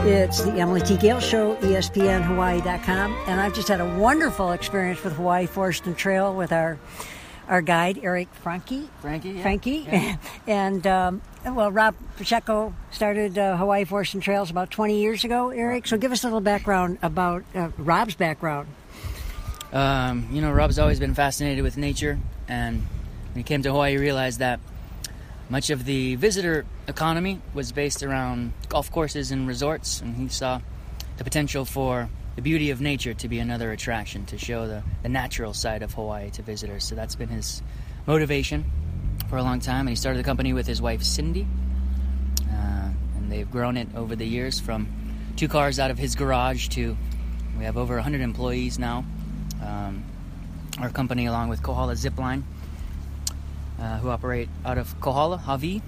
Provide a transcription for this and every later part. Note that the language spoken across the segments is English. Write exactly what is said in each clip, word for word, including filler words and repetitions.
It's the Emily T. Gale Show, E S P N Hawaii dot com, and I've just had a wonderful experience with Hawaii Forest and Trail with our our guide, Eric Franke. Franke, yeah. Franke. Yeah. and, um, well, Rob Pacheco started uh, Hawaii Forest and Trails about twenty years ago, Eric. So give us a little background about uh, Rob's background. Um, you know, Rob's always been fascinated with nature, and when he came to Hawaii, he realized that much of the visitor economy was based around golf courses and resorts, and he saw the potential for the beauty of nature to be another attraction, to show the, the natural side of Hawaii to visitors. So that's been his motivation for a long time, and he started the company with his wife, Cindy, uh, and they've grown it over the years from two cars out of his garage to we have over one hundred employees now. Um, our company, along with Kohala Zipline, Uh, who operate out of Kohala, Hawaii.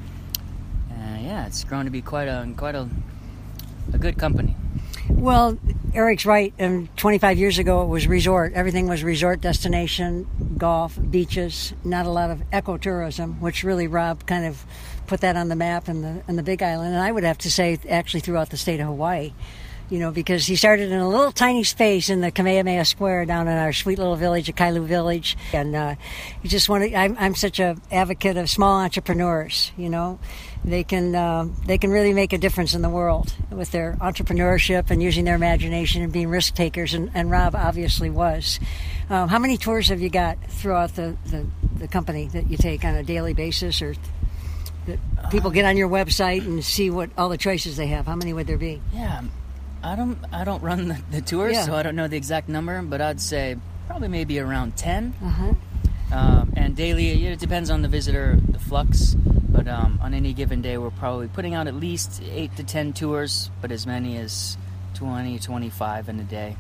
Uh, yeah, it's grown to be quite a quite a, a good company. Well, Eric's right. And twenty-five years ago, it was resort. Everything was resort destination, golf, beaches, not a lot of ecotourism, which really Rob kind of put that on the map in the in the Big Island. And I would have to say, actually, throughout the state of Hawaii. You know, because he started in a little tiny space in the Kamehameha Square down in our sweet little village, Kailu Village. And uh, he just wanted, I'm, I'm such an advocate of small entrepreneurs, you know. They can uh, they can really make a difference in the world with their entrepreneurship and using their imagination and being risk takers. And, and Rob obviously was. Um, how many tours have you got throughout the, the, the company that you take on a daily basis, or that people get on your website and see what all the choices they have? How many would there be? Yeah. I don't I don't run the, the tours, yeah. so I don't know the exact number, but I'd say probably maybe around ten. Uh-huh. Um, and daily, it depends on the visitor, the flux, but um, on any given day, we're probably putting out at least eight to ten tours, but as many as twenty, twenty-five in a day.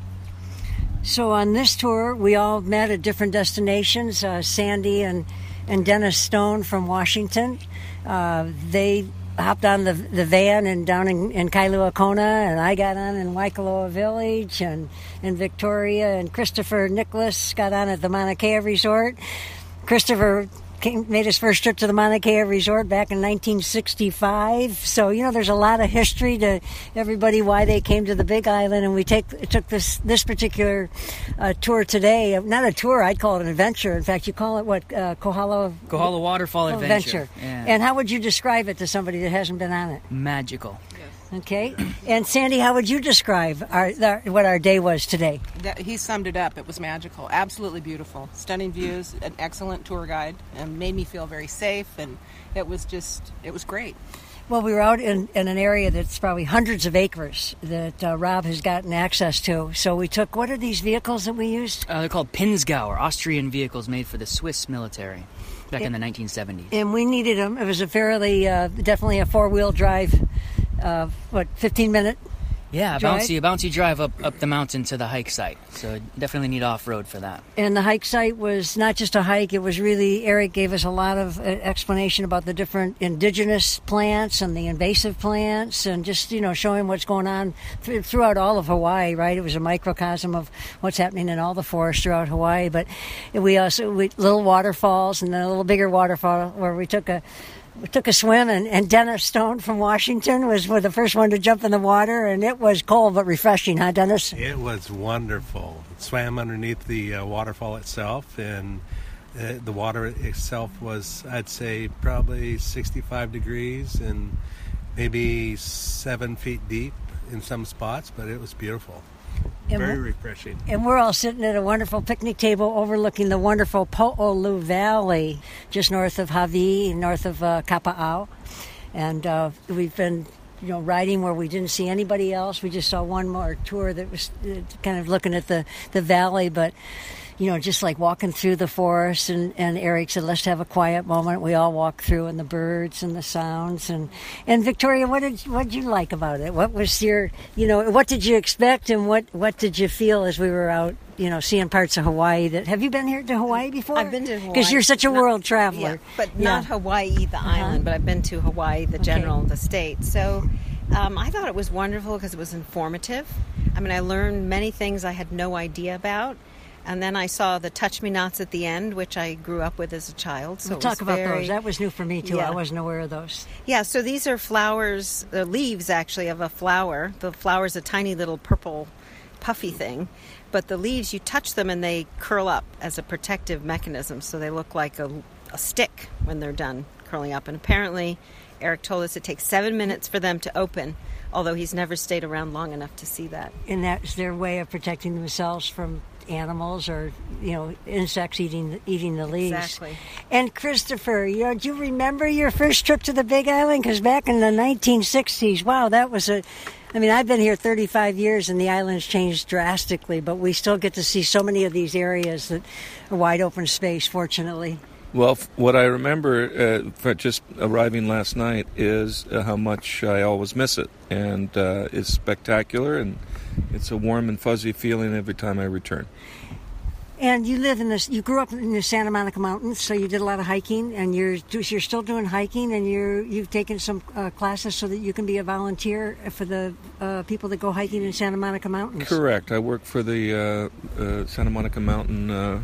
So on this tour, we all met at different destinations. Uh, Sandy and, and Dennis Stone from Washington, uh, they hopped on the the van and down in, in Kailua Kona, and I got on in Waikoloa Village and in Victoria, and Christopher Nicholas got on at the Mauna Kea Resort. Christopher came, made his first trip to the Mauna Kea Resort back in nineteen sixty-five. So, you know, there's a lot of history to everybody why they came to the Big Island, and we take took this this particular uh, tour today. Not a tour, I'd call it an adventure. In fact, you call it what? Uh, Kohala? Kohala Waterfall oh, Adventure. adventure. Yeah. And how would you describe it to somebody that hasn't been on it? Magical. Okay. And Sandy, how would you describe our, our what our day was today? That, he summed it up. It was magical. Absolutely beautiful. Stunning views, an excellent tour guide, and made me feel very safe, and it was just, it was great. Well, we were out in, in an area that's probably hundreds of acres that uh, Rob has gotten access to. So we took, what are these vehicles that we used? Uh, they're called Pinzgau, Austrian vehicles made for the Swiss military back it, in the nineteen seventies. And we needed them. It was a fairly, uh, definitely a four-wheel drive, uh, what, fifteen-minute Yeah, a drive? bouncy, a bouncy drive up, up the mountain to the hike site. So definitely need off-road for that. And the hike site was not just a hike. It was really, Eric gave us a lot of uh, explanation about the different indigenous plants and the invasive plants, and just, you know, showing what's going on th- throughout all of Hawaii, right? It was a microcosm of what's happening in all the forests throughout Hawaii. But we also, we, little waterfalls, and then a little bigger waterfall where we took a We took a swim, and, and Dennis Stone from Washington was the first one to jump in the water, and it was cold but refreshing, huh, Dennis? It was wonderful. Swam underneath the uh, waterfall itself, and uh, the water itself was, I'd say, probably sixty-five degrees and maybe seven feet deep in some spots, but it was beautiful. And Very refreshing. And we're all sitting at a wonderful picnic table overlooking the wonderful Po'olu Valley, just north of Hawaii, north of uh, Kapa'au. And uh, we've been, you know, riding where we didn't see anybody else. We just saw one more tour that was uh, kind of looking at the, the valley, but, you know, just like walking through the forest. And, and Eric said, let's have a quiet moment. We all walked through, and the birds and the sounds. And, and Victoria, what did what did you like about it? What was your, you know, what did you expect, and what, what did you feel as we were out, you know, seeing parts of Hawaii? That have you been here to Hawaii before? I've been to Hawaii. Because you're such a not, world traveler. Yeah, but yeah. not Hawaii, the uh-huh. island, but I've been to Hawaii, the Okay. general, the state. So um, I thought it was wonderful because it was informative. I mean, I learned many things I had no idea about. And then I saw the Touch Me Nots at the end, which I grew up with as a child. So We'll it talk was about very, those. That was new for me, too. Yeah. I wasn't aware of those. Yeah, so these are flowers, the leaves actually of a flower. The flower's a tiny little purple puffy thing. But the leaves, you touch them and they curl up as a protective mechanism. So they look like a, a stick when they're done curling up. And apparently, Eric told us it takes seven minutes for them to open, although he's never stayed around long enough to see that. And that's their way of protecting themselves from animals or, you know, insects eating eating the leaves. Exactly. And Christopher, you know, do you remember your first trip to the Big Island? Because back in the nineteen sixties, wow, that was a... I mean, I've been here thirty-five years, and the island's changed drastically, but we still get to see so many of these areas that are wide open space, fortunately. Well, f- what I remember uh, for just arriving last night is uh, how much I always miss it, and uh, it's spectacular, and it's a warm and fuzzy feeling every time I return. And you live in this. You grew up in the Santa Monica Mountains, so you did a lot of hiking, and you're you're still doing hiking, and you're you've taken some uh, classes so that you can be a volunteer for the uh, people that go hiking in Santa Monica Mountains. Correct. I work for the uh, uh, Santa Monica Mountain uh,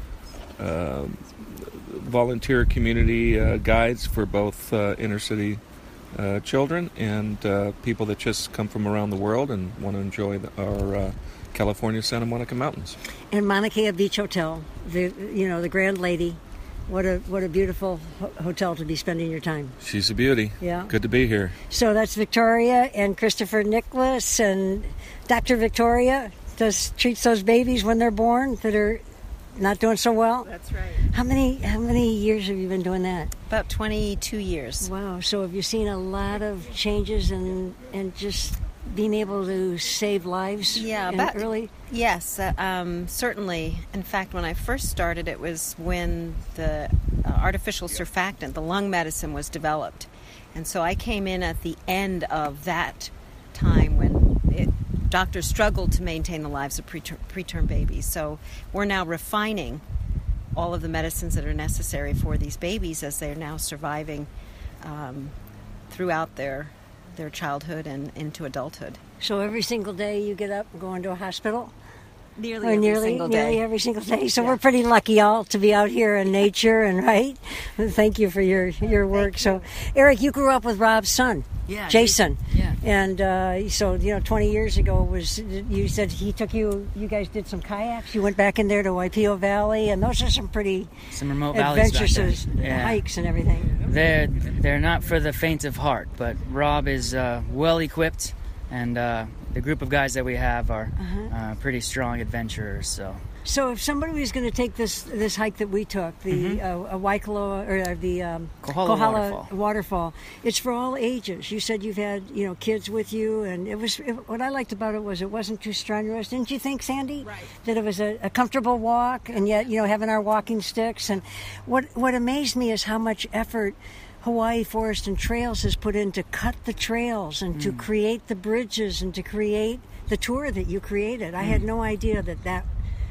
uh, volunteer community uh, guides for both uh, inner city uh, children and uh, people that just come from around the world and want to enjoy the, our uh, California Santa Monica Mountains. And Mauna Kea Beach Hotel, the you know the Grand Lady, what a what a beautiful ho- hotel to be spending your time. She's a beauty. Yeah. Good to be here. So that's Victoria and Christopher Nicholas, and Doctor Victoria does treats those babies when they're born that are not doing so well. That's right. How many how many years have you been doing that? About twenty-two years. Wow. So have you seen a lot of changes and and just being able to save lives? Yeah, in but early. Yes, uh, um, certainly. In fact, when I first started, it was when the uh, artificial surfactant, the lung medicine, was developed, and so I came in at the end of that time when it, doctors struggled to maintain the lives of preter- preterm babies. So we're now refining all of the medicines that are necessary for these babies as they're now surviving um, throughout their their childhood and into adulthood. So every single day you get up and go into a hospital? Nearly Or every nearly, single nearly day. every single day. So Yeah. we're pretty lucky all to be out here in nature and right. Thank you for your your work. So, Eric, you grew up with Rob's son, Yeah, Jason. yeah. And uh, so you know, twenty years ago was you said he took you. You guys did some kayaks. You went back in there to Waipio Valley, and those are some pretty Some remote valleys back there. adventurous Yeah. hikes and everything. They're they're not for the faint of heart, but Rob is uh, well equipped, and uh, the group of guys that we have are Uh-huh. uh, pretty strong adventurers. So So if somebody was going to take this this hike that we took, the uh, a Waikoloa or uh, the um, Kohala Waterfall. waterfall, it's for all ages. You said you've had you know kids with you, and it was it, what I liked about it was it wasn't too strenuous. Didn't you think, Sandy? Right. That it was a, a comfortable walk, and yet you know having our walking sticks. And what what amazed me is how much effort Hawaii Forest and Trails has put in to cut the trails and to create the bridges and to create the tour that you created. I had no idea that that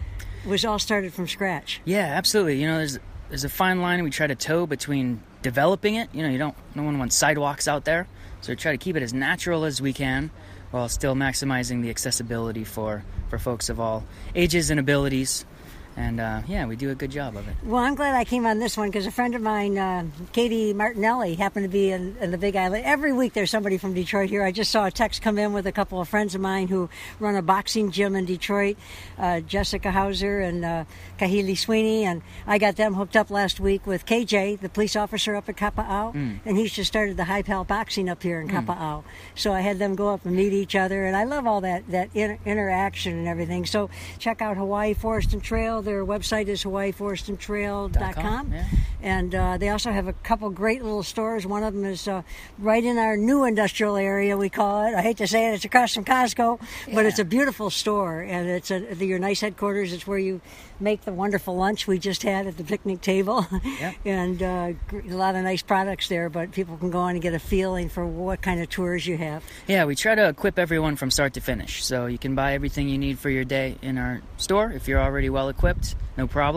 was all started from scratch. yeah, absolutely. You know, there's there's a fine line we try to toe between developing it. You know, you don't no one wants sidewalks out there, so we try to keep it as natural as we can, while still maximizing the accessibility for for folks of all ages and abilities. And uh, yeah, we do a good job of it. Well, I'm glad I came on this one because a friend of mine, uh, Katie Martinelli, happened to be in, in the Big Island. Every week there's somebody from Detroit here. I just saw a text come in with a couple of friends of mine who run a boxing gym in Detroit, uh, Jessica Hauser and uh, Kahili Sweeney, and I got them hooked up last week with K J, the police officer up at Kapa'au, Mm. and he's just started the High Pal boxing up here in Kapa'au. So I had them go up and meet each other, and I love all that, that inter- interaction and everything. So check out Hawaii Forest and Trail. Their website is hawaii forest and trail dot com. Yeah. And uh, they also have a couple great little stores. One of them is uh, right in our new industrial area, we call it. I hate to say it, it's across from Costco, but Yeah. it's a beautiful store. And it's a, your nice headquarters. It's where you make the wonderful lunch we just had at the picnic table. Yeah. And uh, gr- a lot of nice products there, but people can go on and get a feeling for what kind of tours you have. Yeah, we try to equip everyone from start to finish. So you can buy everything you need for your day in our store if you're already well equipped, no problem.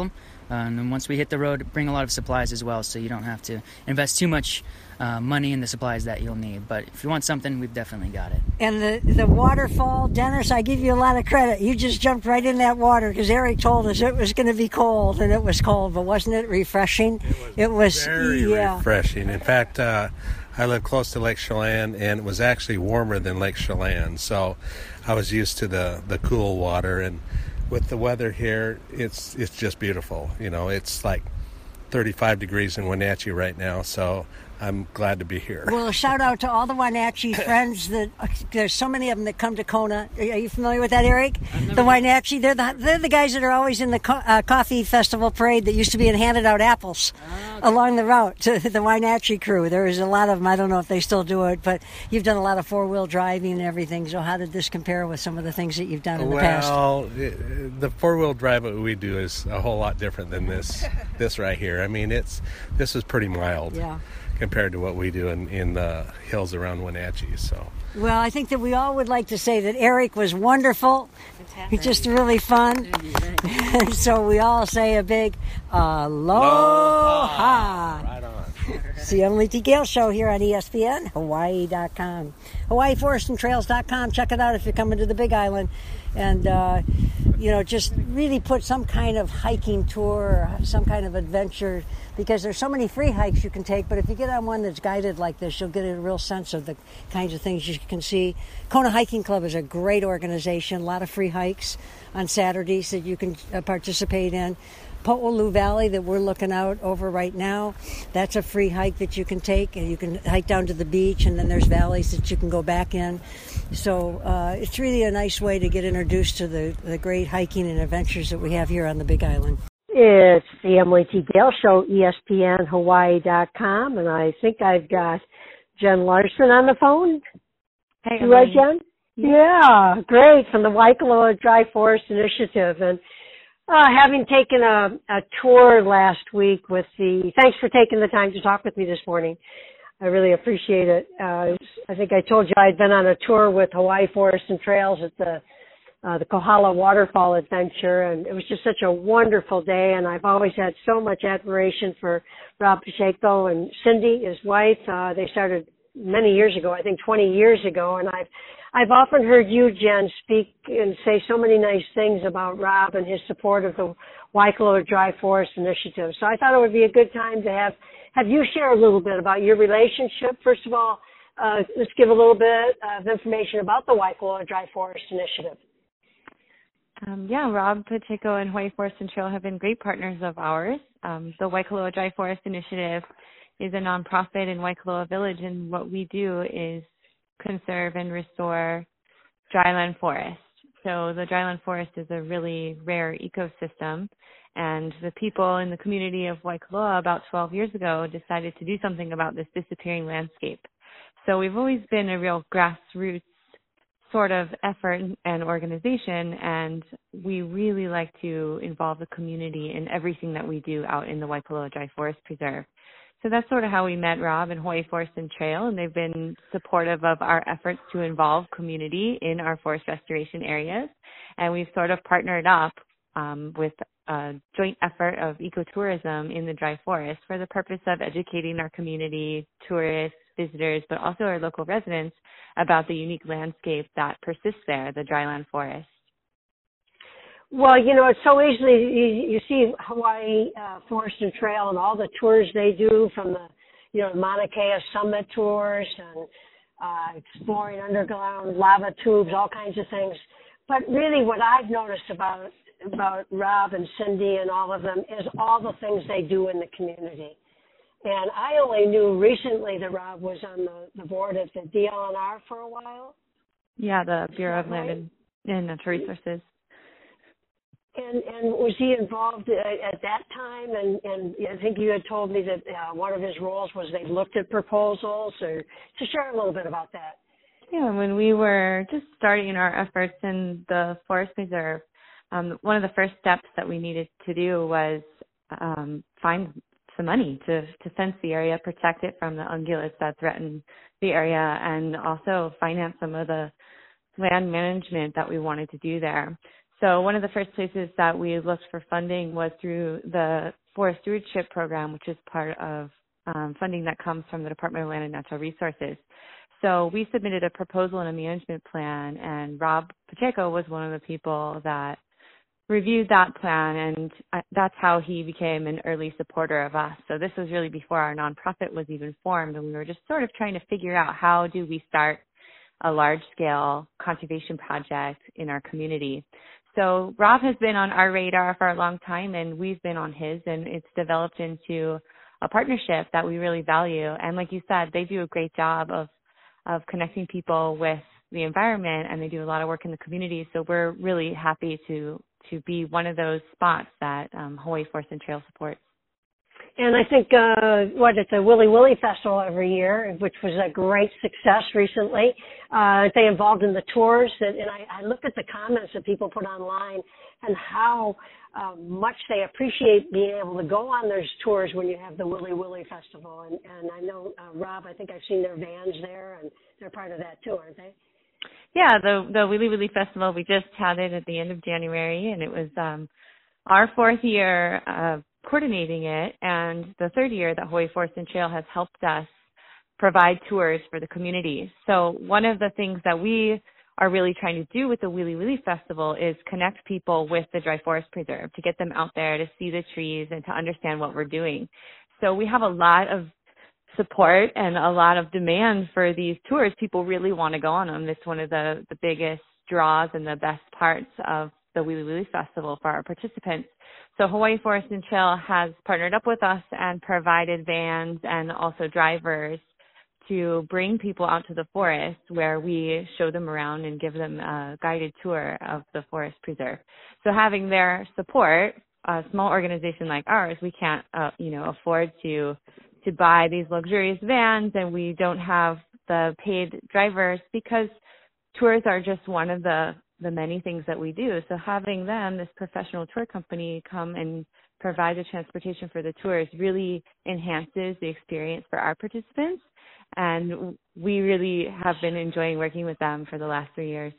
Uh, and then once we hit the road, bring a lot of supplies as well, so you don't have to invest too much uh, money in the supplies that you'll need. But if you want something, we've definitely got it. And the, the waterfall, Dennis, I give you a lot of credit. You just jumped right in that water because Eric told us it was going to be cold, and it was cold, but wasn't it refreshing? It was, it was very yeah. refreshing. In fact, uh, I live close to Lake Chelan, and it was actually warmer than Lake Chelan, so I was used to the, the cool water. And with the weather here, it's it's just beautiful. You know, it's like thirty-five degrees in Wenatchee right now, so I'm glad to be here. Well, a shout out to all the Wenatchee friends. That uh, there's so many of them that come to Kona. Are you familiar with that, Eric? The Wenatchee, they're the they're the guys that are always in the co- uh, coffee festival parade that used to be and handed out apples oh, okay. along the route to the Wenatchee crew. There's a lot of them. I don't know if they still do it, but you've done a lot of four wheel driving and everything. So how did this compare with some of the things that you've done in well, the past? Well, the four wheel drive that we do is a whole lot different than this this right here. I mean, it's this is pretty mild. Yeah. Compared to what we do in, in the hills around Wenatchee. So, well, I think that we all would like to say that Eric was wonderful. He's just really fun. So we all say a big aloha. Right on. It's the Emily T. Gale Show here on E S P N Hawaii dot com. Hawaii Forest and Trails dot com. Check it out if you're coming to the Big Island. And, uh, you know, just really put some kind of hiking tour or some kind of adventure, because there's so many free hikes you can take. But if you get on one that's guided like this, you'll get a real sense of the kinds of things you can see. Kona Hiking Club is a great organization. A lot of free hikes on Saturdays that you can uh, participate in. Po'olu Valley that we're looking out over right now, that's a free hike that you can take, and you can hike down to the beach, and then there's valleys that you can go back in. So uh, it's really a nice way to get introduced to the, the great hiking and adventures that we have here on the Big Island. It's the Emily T. Gale Show, E S P N Hawaii dot com, and I think I've got Jen Larson on the phone. Hey, you right, Jen? Yeah, great, from the Waikoloa Dry Forest Initiative. And Uh, having taken a, a tour last week with the, thanks for taking the time to talk with me this morning. I really appreciate it. Uh, I think I told you I'd been on a tour with Hawaii Forest and Trails at the, uh, the Kohala Waterfall Adventure, and it was just such a wonderful day, and I've always had so much admiration for Rob Pacheco and Cindy, his wife. Uh, they started many years ago, I think twenty years ago, and I've I've often heard you, Jen, speak and say so many nice things about Rob and his support of the Waikoloa Dry Forest Initiative. So I thought it would be a good time to have, have you share a little bit about your relationship. First of all, uh, let's give a little bit of information about the Waikoloa Dry Forest Initiative. Um, yeah, Rob Pacheco and Hawaii Forest and Trail have been great partners of ours. Um, the Waikoloa Dry Forest Initiative is a nonprofit in Waikoloa Village, and what we do is conserve and restore dryland forest. So the dryland forest is a really rare ecosystem, and the people in the community of Waikoloa about twelve years ago decided to do something about this disappearing landscape. So we've always been a real grassroots sort of effort and organization, and we really like to involve the community in everything that we do out in the Waikoloa Dry Forest Preserve. So that's sort of how we met Rob and Hawaii Forest and Trail, and they've been supportive of our efforts to involve community in our forest restoration areas. And we've sort of partnered up um, with a joint effort of ecotourism in the dry forest for the purpose of educating our community, tourists, visitors, but also our local residents about the unique landscape that persists there, the dryland forest. Well, you know, it's so easily, you, you see Hawaii uh, Forest and Trail and all the tours they do, from the, you know, Mauna Kea Summit tours and uh, exploring underground lava tubes, all kinds of things. But really what I've noticed about, about Rob and Cindy and all of them is all the things they do in the community. And I only knew recently that Rob was on the, the board of the D L N R for a while. Yeah, the Bureau of Land and, and Natural Resources. And, and was he involved at, at that time? And, and I think you had told me that uh, one of his roles was they looked at proposals, or to share a little bit about that. Yeah, when we were just starting our efforts in the Forest Preserve, um, one of the first steps that we needed to do was um, find some money to, to fence the area, protect it from the ungulates that threaten the area, and also finance some of the land management that we wanted to do there. So one of the first places that we looked for funding was through the Forest Stewardship Program, which is part of um, funding that comes from the Department of Land and Natural Resources. So we submitted a proposal and a management plan, and Rob Pacheco was one of the people that reviewed that plan, and that's how he became an early supporter of us. So this was really before our nonprofit was even formed, and we were just sort of trying to figure out how do we start a large-scale conservation project in our community. So Rob has been on our radar for a long time, and we've been on his, and it's developed into a partnership that we really value. And like you said, they do a great job of of connecting people with the environment, and they do a lot of work in the community. So we're really happy to to be one of those spots that um, Hawaii Forest and Trail supports. And I think, uh, what, it's a Willy Willy Festival every year, which was a great success recently. Uh, they involved in the tours, and, and I, I looked at the comments that people put online and how uh, much they appreciate being able to go on those tours when you have the Willy Willy Festival. And, and I know, uh, Rob, I think I've seen their vans there, and they're part of that too, aren't they? Yeah, the the Willy Willy Festival, we just had it at the end of January, and it was um, our fourth year uh, coordinating it, and the third year that Hawaii Forest and Trail has helped us provide tours for the community. So one of the things that we are really trying to do with the Willy Willy Festival is connect people with the Dry Forest Preserve, to get them out there to see the trees and to understand what we're doing. So we have a lot of support and a lot of demand for these tours. People really want to go on them. It's one of the, the biggest draws and the best parts of the Willy Willy Festival for our participants. So Hawaii Forest and Trail has partnered up with us and provided vans and also drivers to bring people out to the forest, where we show them around and give them a guided tour of the forest preserve. So having their support, a small organization like ours, we can't, uh, you know, afford to to buy these luxurious vans, and we don't have the paid drivers because tours are just one of the, the many things that we do. So having them, this professional tour company, come and provide the transportation for the tours really enhances the experience for our participants. And we really have been enjoying working with them for the last three years.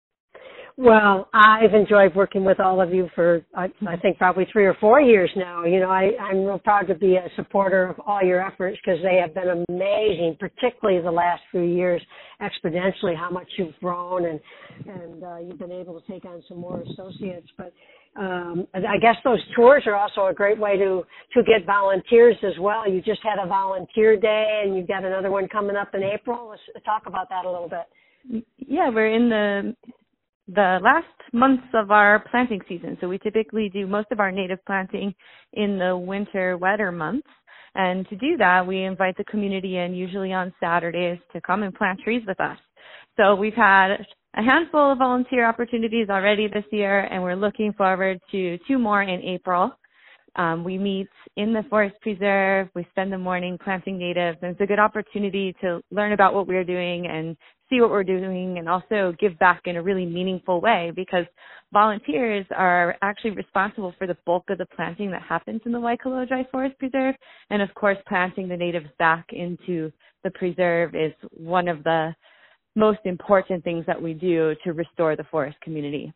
Well, I've enjoyed working with all of you for, I, I think, probably three or four years now. You know, I, I'm real proud to be a supporter of all your efforts, because they have been amazing, particularly the last few years, exponentially, how much you've grown, and, and uh, you've been able to take on some more associates. But um, I guess those tours are also a great way to, to get volunteers as well. You just had a volunteer day, and you've got another one coming up in April. Let's talk about that a little bit. Yeah, we're in the the last months of our planting season. So we typically do most of our native planting in the winter, wetter months. And to do that, we invite the community in, usually on Saturdays, to come and plant trees with us. So we've had a handful of volunteer opportunities already this year, and we're looking forward to two more in April. Um, we meet in the forest preserve. We spend the morning planting natives, and it's a good opportunity to learn about what we're doing and see what we're doing, and also give back in a really meaningful way, because volunteers are actually responsible for the bulk of the planting that happens in the Waikoloa Dry Forest Preserve. And of course, planting the natives back into the preserve is one of the most important things that we do to restore the forest community.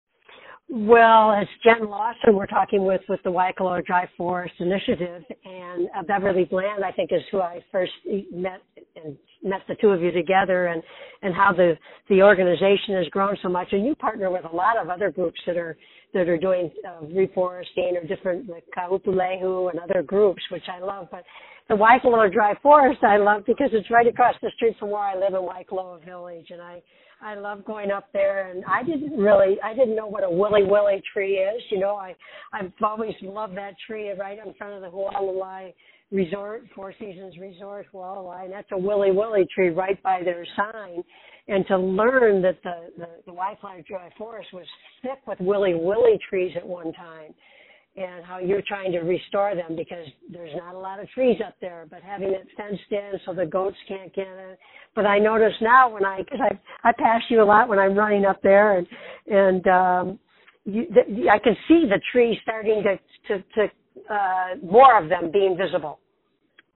Well, it's Jen Lawson we're talking with with the Waikoloa Dry Forest Initiative, and uh, Beverly Bland, I think, is who I first met and met the two of you together, and, and how the, the organization has grown so much. And you partner with a lot of other groups that are that are doing uh, reforesting, or different, like Kaupulehu and other groups, which I love. But the Waikoloa Dry Forest I love because it's right across the street from where I live in Waikoloa Village, and I I love going up there, and I didn't really, I didn't know what a Willy Willy tree is. You know, I, I've always loved that tree right in front of the Hualalai Resort, Four Seasons Resort, Hualalai, and that's a Willy Willy tree right by their sign. And to learn that the, the, the Waikoloa Dry Forest was thick with Willy Willy trees at one time, and how you're trying to restore them, because there's not a lot of trees up there, but having it fenced in so the goats can't get in. But I notice now when I, because I, I pass you a lot when I'm running up there, and and um, you, the, I can see the trees starting to, to, to uh, more of them being visible.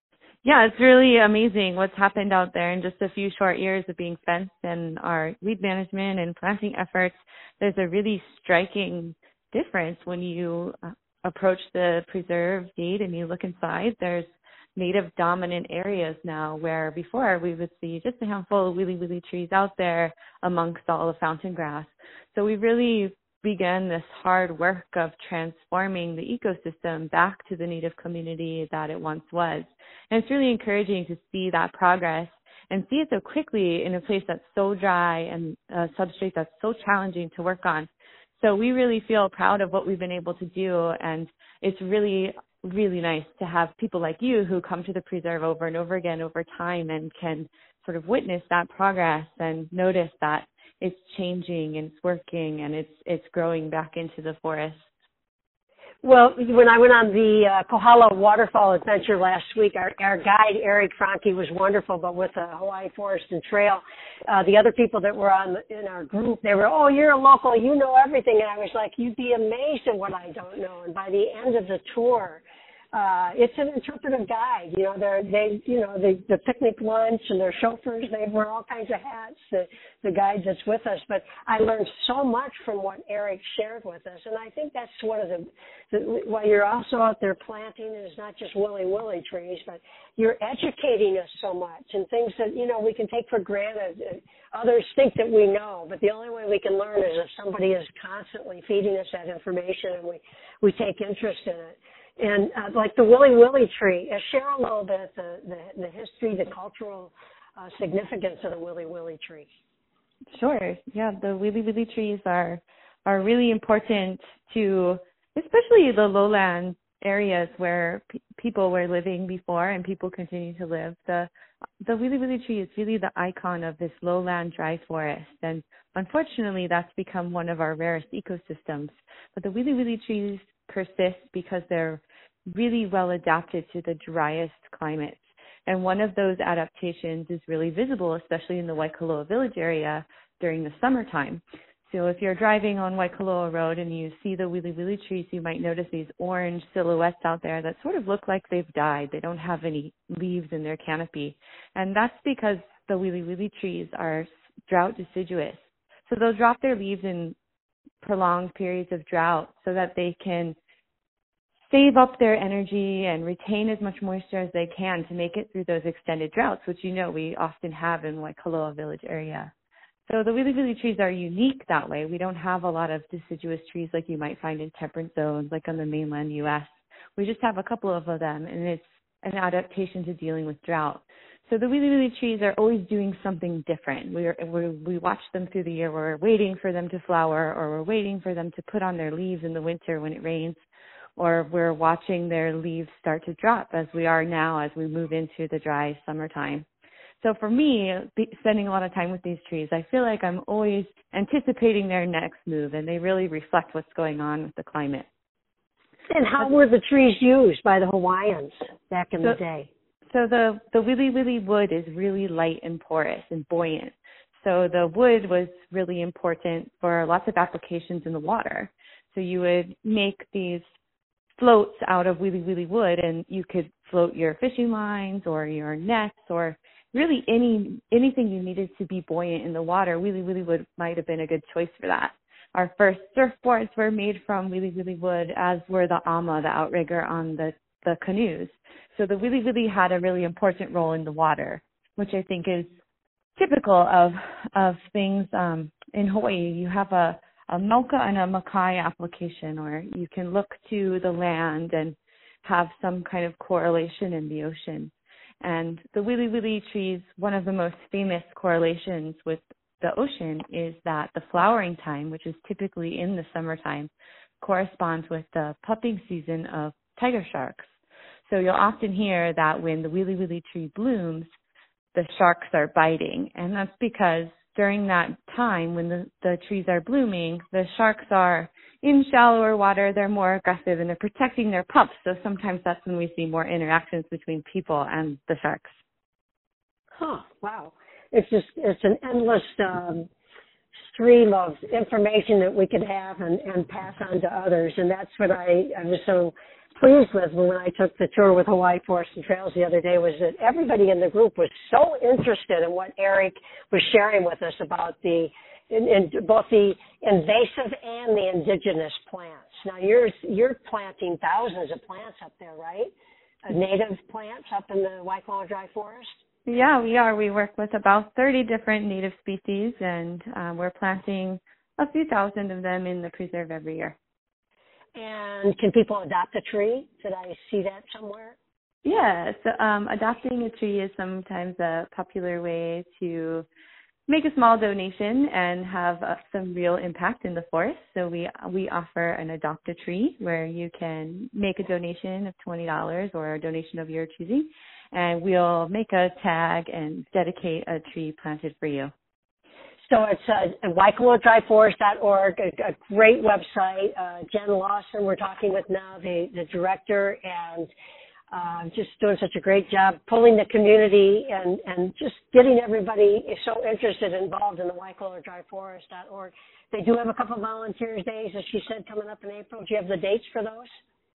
Yeah, it's really amazing what's happened out there in just a few short years of being fenced and our weed management and planting efforts. There's a really striking difference when you uh, approach the preserve gate and you look inside. There's native dominant areas now where before we would see just a handful of wheelie wheelie trees out there amongst all the fountain grass. So we really began this hard work of transforming the ecosystem back to the native community that it once was. And it's really encouraging to see that progress and see it so quickly in a place that's so dry and a substrate that's so challenging to work on. So we really feel proud of what we've been able to do, and it's really, really nice to have people like you who come to the preserve over and over again over time and can sort of witness that progress and notice that it's changing and it's working and it's it's growing back into the forest. Well, when I went on the uh, Kohala Waterfall Adventure last week, our, our guide, Eric Franke, was wonderful, but with uh, Hawaii Forest and Trail, uh, the other people that were on the, in our group, they were, oh, you're a local, you know everything. And I was like, you'd be amazed at what I don't know. And by the end of the tour, Uh, it's an interpretive guide. You know, they're, they, you know, the, the picnic lunch and their chauffeurs, they wear all kinds of hats, the, the guide that's with us. But I learned so much from what Eric shared with us. And I think that's one of the, the while you're also out there planting, and it's not just willy-willy trees, but you're educating us so much and things that, you know, we can take for granted. Others think that we know, but the only way we can learn is if somebody is constantly feeding us that information and we, we take interest in it. And uh, like the Willy Willy tree, uh, share a little bit the, the, the history, the cultural uh, significance of the Willy Willy tree. Sure. Yeah, the Willy Willy trees are are really important to, especially the lowland areas where p- people were living before and people continue to live. The the Willy Willy tree is really the icon of this lowland dry forest, and unfortunately, that's become one of our rarest ecosystems. But the Willy Willy trees persist because they're really well adapted to the driest climates. And one of those adaptations is really visible, especially in the Waikoloa Village area during the summertime. So if you're driving on Waikoloa Road and you see the Willy Willy trees, you might notice these orange silhouettes out there that sort of look like they've died. They don't have any leaves in their canopy. And that's because the Willy Willy trees are drought deciduous. So they'll drop their leaves in prolonged periods of drought so that they can save up their energy and retain as much moisture as they can to make it through those extended droughts, which you know we often have in Waikoloa Village area. So the Willy Willy trees are unique that way. We don't have a lot of deciduous trees like you might find in temperate zones, like on the mainland U S. We just have a couple of them, and it's an adaptation to dealing with drought. So the Willy Willy trees are always doing something different. We are, we we watch them through the year. We're waiting for them to flower, or we're waiting for them to put on their leaves in the winter when it rains, or we're watching their leaves start to drop as we are now as we move into the dry summertime. So for me, spending a lot of time with these trees, I feel like I'm always anticipating their next move, and they really reflect what's going on with the climate. And how were the trees used by the Hawaiians back in so, the day? So the, the Willy Willy wood is really light and porous and buoyant. So the wood was really important for lots of applications in the water. So you would make these floats out of Willy Willy wood, and you could float your fishing lines or your nets or really any anything you needed to be buoyant in the water. Willy Willy wood might have been a good choice for that. Our first surfboards were made from Willy Willy wood, as were the ama, the outrigger on the, the canoes. So the Willy Willy had a really important role in the water, which I think is typical of of things um, in Hawaii. You have a, a Mauka and a Makai application, or you can look to the land and have some kind of correlation in the ocean. And the Willy Willy trees, one of the most famous correlations with the ocean is that the flowering time, which is typically in the summertime, corresponds with the pupping season of tiger sharks. So you'll often hear that when the Willy Willy tree blooms, the sharks are biting. And that's because during that time when the, the trees are blooming, the sharks are in shallower water, they're more aggressive, and they're protecting their pups. So sometimes that's when we see more interactions between people and the sharks. Huh, wow. It's just, it's an endless um, stream of information that we could have and, and pass on to others. And that's what I, I was so pleased with when I took the tour with Hawaii Forest and Trails the other day was that everybody in the group was so interested in what Eric was sharing with us about the in, in both the invasive and the indigenous plants. Now you're you're planting thousands of plants up there, right? Uh, native plants up in the Waikoloa Dry Forest. Yeah, we are. We work with about thirty different native species, and uh, we're planting a few thousand of them in the preserve every year. And can people adopt a tree? Did I see that somewhere? Yeah, so um, adopting a tree is sometimes a popular way to make a small donation and have uh, some real impact in the forest. So we we offer an adopt a tree where you can make a donation of twenty dollars or a donation of your choosing, and we'll make a tag and dedicate a tree planted for you. So it's uh, Waikoloa Dry Forest dot org, a, a great website. Uh, Jen Lawson, we're talking with now, the, the director, and uh, just doing such a great job pulling the community and, and just getting everybody so interested, involved in the Waikoloa Dry Forest dot org. They do have a couple of volunteers days, as she said, coming up in April. Do you have the dates for those?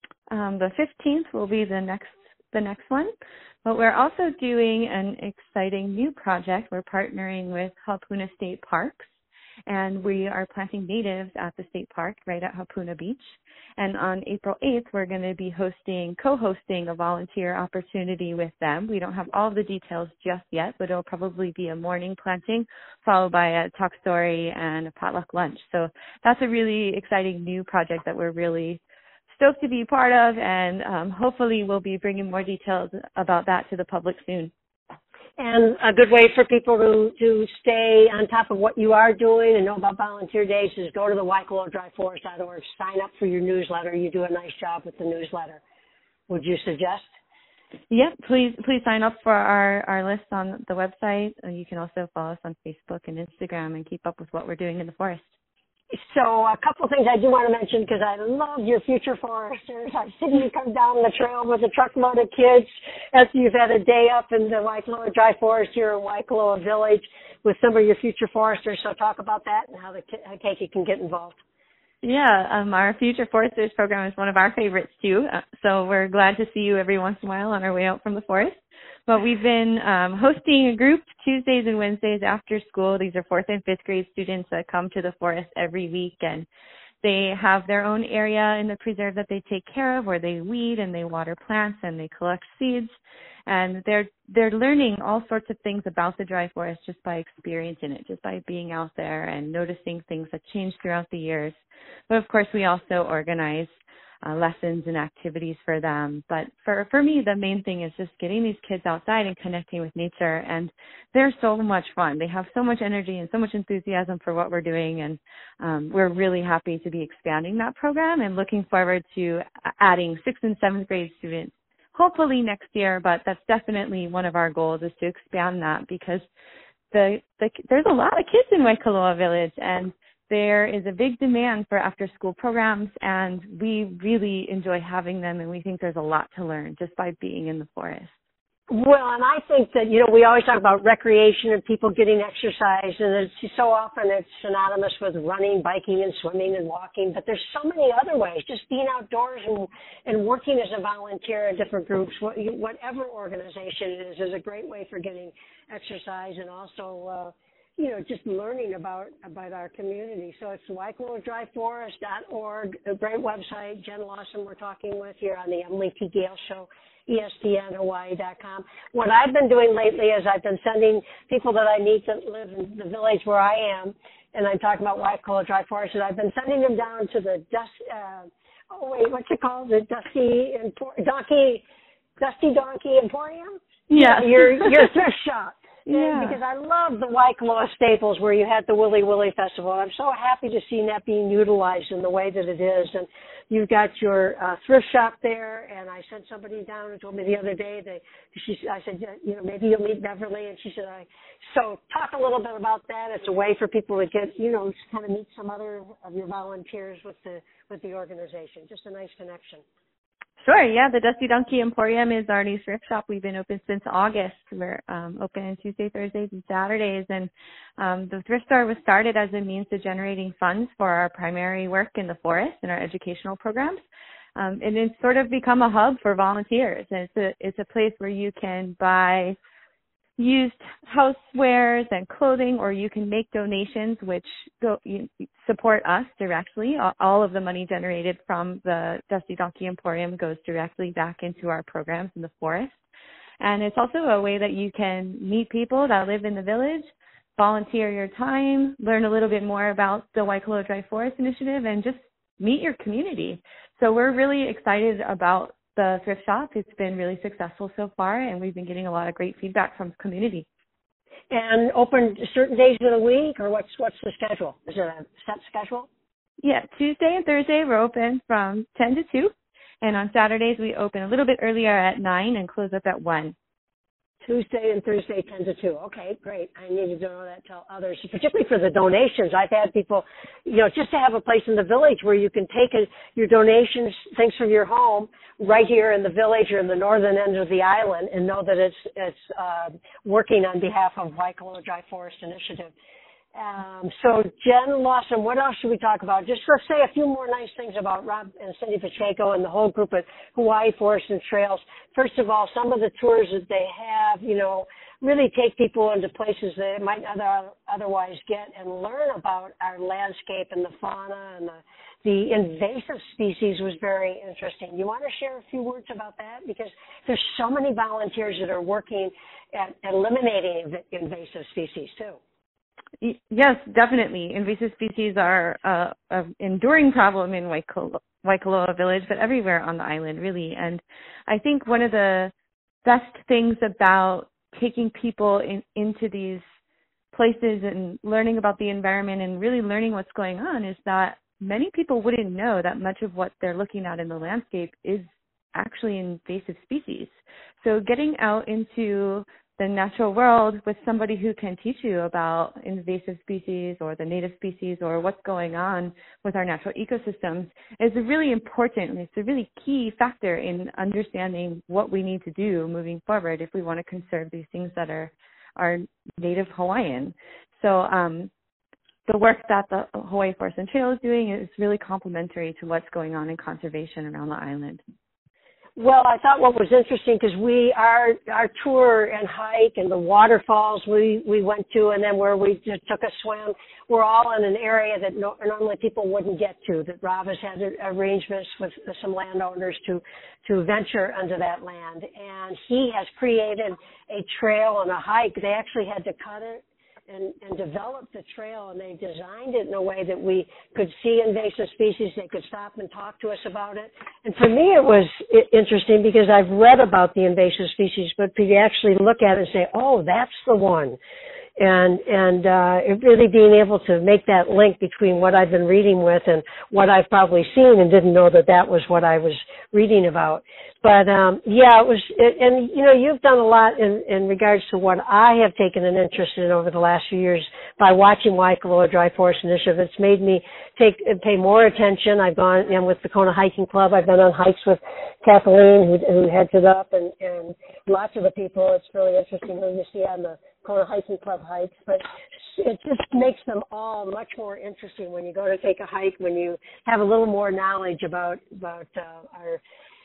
Um, the fifteenth will be the next the next one. But we're also doing an exciting new project. We're partnering with Hapuna State Parks, and we are planting natives at the state park right at Hapuna Beach. And on April eighth, we're going to be hosting, co-hosting a volunteer opportunity with them. We don't have all the details just yet, but it'll probably be a morning planting followed by a talk story and a potluck lunch. So that's a really exciting new project that we're really stoked to be part of, and um, hopefully we'll be bringing more details about that to the public soon. And a good way for people to, to stay on top of what you are doing and know about volunteer days is go to the Waikoloa Dry Forest dot org, sign up for your newsletter. You do a nice job with the newsletter. Would you suggest? Yep, please please sign up for our, our list on the website. You can also follow us on Facebook and Instagram and keep up with what we're doing in the forest. So a couple of things I do want to mention because I love your future foresters. I've seen you come down the trail with a truckload of kids after you've had a day up in the Waikoloa Dry Forest here in Waikoloa Village with some of your future foresters. So talk about that and how the how Keiki can get involved. Yeah, um, our Future Foresters program is one of our favorites too. Uh, so we're glad to see you every once in a while on our way out from the forest. But we've been um, hosting a group Tuesdays and Wednesdays after school. These are fourth and fifth grade students that come to the forest every week, and they have their own area in the preserve that they take care of where they weed and they water plants and they collect seeds. And they're they're learning all sorts of things about the dry forest just by experiencing it, just by being out there and noticing things that change throughout the years. But of course, we also organize uh, lessons and activities for them. But for, for me, the main thing is just getting these kids outside and connecting with nature. And they're so much fun. They have so much energy and so much enthusiasm for what we're doing. And um, we're really happy to be expanding that program and looking forward to adding sixth and seventh grade students hopefully next year, but that's definitely one of our goals is to expand that because the, the there's a lot of kids in Waikoloa Village, and there is a big demand for after-school programs, and we really enjoy having them, and we think there's a lot to learn just by being in the forest. Well, and I think that, you know, we always talk about recreation and people getting exercise, and it's so often it's synonymous with running, biking, and swimming and walking, but there's so many other ways. Just being outdoors and, and working as a volunteer in different groups, whatever organization it is, is a great way for getting exercise and also, uh, you know, just learning about about our community. So it's Waikoloa Dry Forest dot org, a great website. Jen Lawson we're talking with here on the Emily T. Gale Show. E S P N Hawaii dot com. What I've been doing lately is I've been sending people that I meet that live in the village where I am, and I'm talking about Waikoloa Dry Forest, and I've been sending them down to the dust, uh, oh wait, what's it called? The Dusty Empor- Donkey, Dusty Donkey Emporium? Yeah. Your, your thrift shop. Yeah. Because I love the Waikoloa staples where you had the Willy Willy Festival. I'm so happy to see that being utilized in the way that it is. And you've got your uh, thrift shop there, and I sent somebody down who told me the other day, that she, I said, you know, maybe you'll meet Beverly, and she said, I, so talk a little bit about that. It's a way for people to get, you know, kind of meet some other of your volunteers with the with the organization. Just a nice connection. Sure, yeah. The Dusty Donkey Emporium is our new thrift shop. We've been open since August. We're um, open on Tuesday, Thursdays, and Saturdays. And um, the thrift store was started as a means to generating funds for our primary work in the forest and our educational programs. Um, and it's sort of become a hub for volunteers. And it's a, it's a place where you can buy used housewares and clothing, or you can make donations which go you, support us directly. All of the money generated from the Dusty Donkey Emporium goes directly back into our programs in the forest. And it's also a way that you can meet people that live in the village, volunteer your time, learn a little bit more about the Waikoloa Dry Forest Initiative, and just meet your community. So we're really excited about the thrift shop. It's been really successful so far, and we've been getting a lot of great feedback from the community. And open certain days of the week, or what's what's the schedule? Is it a set schedule? Yeah, Tuesday and Thursday we're open from ten to two, and on Saturdays we open a little bit earlier at nine and close up at one. Tuesday and Thursday, ten to two. Okay, great. I needed to know that, tell others, particularly for the donations. I've had people, you know, just to have a place in the village where you can take a, your donations, things from your home, right here in the village or in the northern end of the island, and know that it's it's uh, working on behalf of Waikoloa Dry Forest Initiative. Um, so, Jen Lawson, what else should we talk about? Just let's say a few more nice things about Rob and Cindy Pacheco and the whole group at Hawaii Forest and Trails. First of all, some of the tours that they have, you know, really take people into places that they might not otherwise get and learn about our landscape and the fauna and the, the invasive species was very interesting. You want to share a few words about that? Because there's so many volunteers that are working at eliminating invasive species, too. Yes, definitely. Invasive species are uh, an enduring problem in Waikoloa, Waikoloa Village, but everywhere on the island, really. And I think one of the best things about taking people in, into these places and learning about the environment and really learning what's going on is that many people wouldn't know that much of what they're looking at in the landscape is actually invasive species. So getting out into the natural world with somebody who can teach you about invasive species or the native species or what's going on with our natural ecosystems is really important. It's a really key factor in understanding what we need to do moving forward if we want to conserve these things that are, are native Hawaiian. So um, the work that the Hawaii Forest and Trail is doing is really complementary to what's going on in conservation around the island. Well, I thought what was interesting because we our our tour and hike and the waterfalls we we went to, and then where we just took a swim, we're all in an area that no, normally people wouldn't get to. That Rob has had arrangements with some landowners to to venture under that land, and he has created a trail and a hike. They actually had to cut it and, and develop the trail, and they designed it in a way that we could see invasive species. They could stop and talk to us about it. And for me, it was interesting because I've read about the invasive species, but to actually look at it and say, oh, that's the one. And, and, uh, it really being able to make that link between what I've been reading with and what I've probably seen and didn't know that that was what I was reading about. But, um, yeah, it was, it, and, you know, you've done a lot in, in regards to what I have taken an interest in over the last few years by watching Waikoloa Dry Forest Initiative. It's made me take, pay more attention. I've gone, you know, with the Kona Hiking Club. I've been on hikes with Kathleen, who, who heads it up, and, and lots of the people. It's really interesting who you see on the Kona Hiking Club hikes, but it just makes them all much more interesting when you go to take a hike, when you have a little more knowledge about, about, uh, our,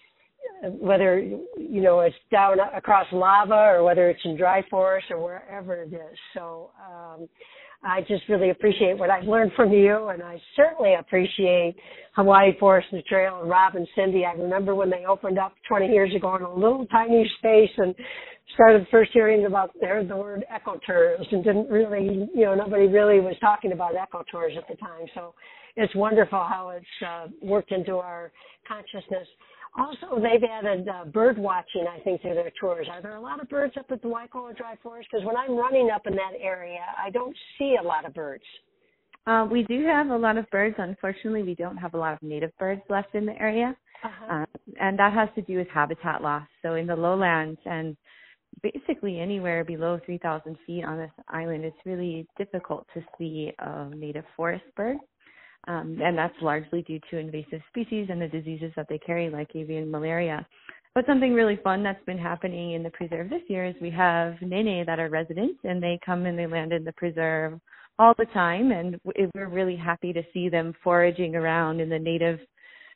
whether, you know, it's down across lava or whether it's in dry forest or wherever it is. So um, I just really appreciate what I've learned from you, and I certainly appreciate Hawaii Forest and Trail and Rob and Cindy. I remember when they opened up twenty years ago in a little tiny space and started first hearing about their, the word ecotours and didn't really, you know, nobody really was talking about ecotours at the time. So it's wonderful how it's uh, worked into our consciousness. Also, they've added uh, bird watching, I think, to their tours. Are there a lot of birds up at the Waikoloa Dry Forest? Because when I'm running up in that area, I don't see a lot of birds. Uh, we do have a lot of birds. Unfortunately, we don't have a lot of native birds left in the area. Uh-huh. Uh, and that has to do with habitat loss. So in the lowlands and basically anywhere below three thousand feet on this island, it's really difficult to see a native forest bird. Um, and that's largely due to invasive species and the diseases that they carry, like avian malaria. But something really fun that's been happening in the preserve this year is we have nene that are residents, and they come and they land in the preserve all the time, and we're really happy to see them foraging around in the native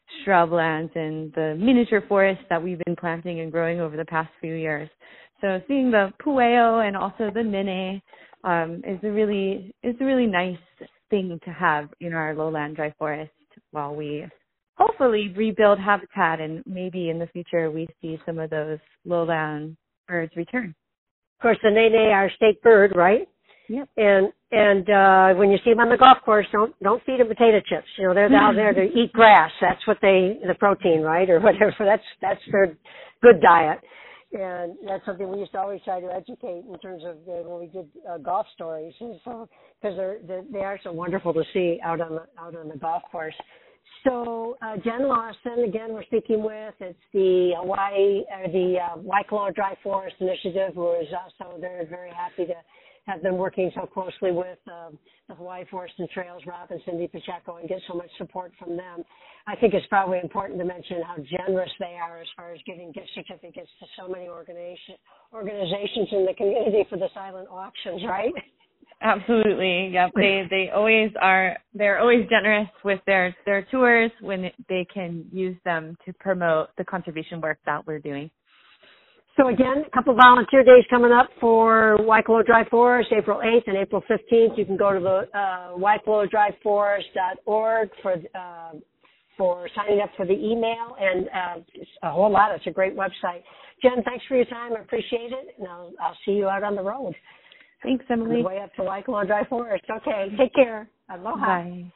shrublands and the miniature forests that we've been planting and growing over the past few years. So seeing the pueo and also the nene um, is a really is a really nice thing to have in our lowland dry forest while we hopefully rebuild habitat, and maybe in the future we see some of those lowland birds return. Of course, the nene, our state bird, right? Yep. And and uh, when you see them on the golf course, don't don't feed them potato chips. You know, they're out there to eat grass. That's what they the protein, right, or whatever. That's that's their good diet. And that's something we used to always try to educate in terms of uh, when we did uh, golf stories, so because they're, they're they are so wonderful to see out on the out on the golf course. So uh, Jen Lawson, again, we're speaking with. It's the Hawaii, uh, the uh, Waikoloa Dry Forest Initiative, who is also they're very happy to have been working so closely with um, the Hawaii Forest and Trails, Rob and Cindy Pacheco, and get so much support from them. I think it's probably important to mention how generous they are as far as giving gift certificates to so many organization, organizations in the community for the silent auctions, right? Absolutely. Yep. They they always are. They're always generous with their their tours when they can use them to promote the conservation work that we're doing. So again, a couple volunteer days coming up for Waikoloa Dry Forest, April eighth and April fifteenth. You can go to the uh, waikoloa dry forest dot org for uh, for signing up for the email, and uh, a whole lot. It's a great website. Jen, thanks for your time. I appreciate it, and I'll, I'll see you out on the road. Thanks, Emily. On the way up to Waikoloa Dry Forest. Okay, take care. Aloha. Bye.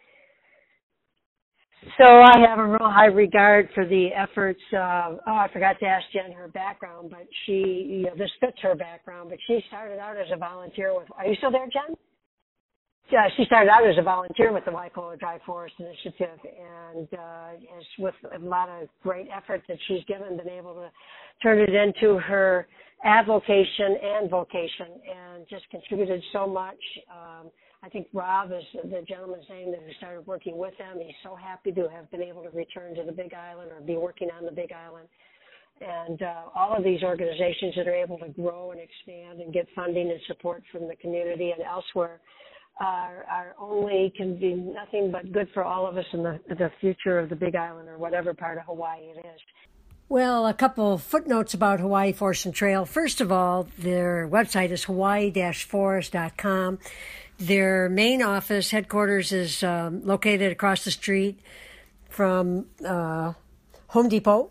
So I have a real high regard for the efforts. Uh, oh, I forgot to ask Jen her background, but she, you know, this fits her background. But she started out as a volunteer with. Are you still there, Jen? Yeah, she started out as a volunteer with the Waikoloa Dry Forest Initiative, and uh, is with a lot of great effort that she's given, been able to turn it into her avocation and vocation, and just contributed so much. Um, I think Rob is the gentleman saying that who started working with them. He's so happy to have been able to return to the Big Island or be working on the Big Island. And uh, all of these organizations that are able to grow and expand and get funding and support from the community and elsewhere are, are only can be nothing but good for all of us in the, the future of the Big Island or whatever part of Hawaii it is. Well, a couple footnotes about Hawaii Forest and Trail. First of all, their website is hawaii dash forest dot com. Their main office, headquarters, is um, located across the street from uh, Home Depot,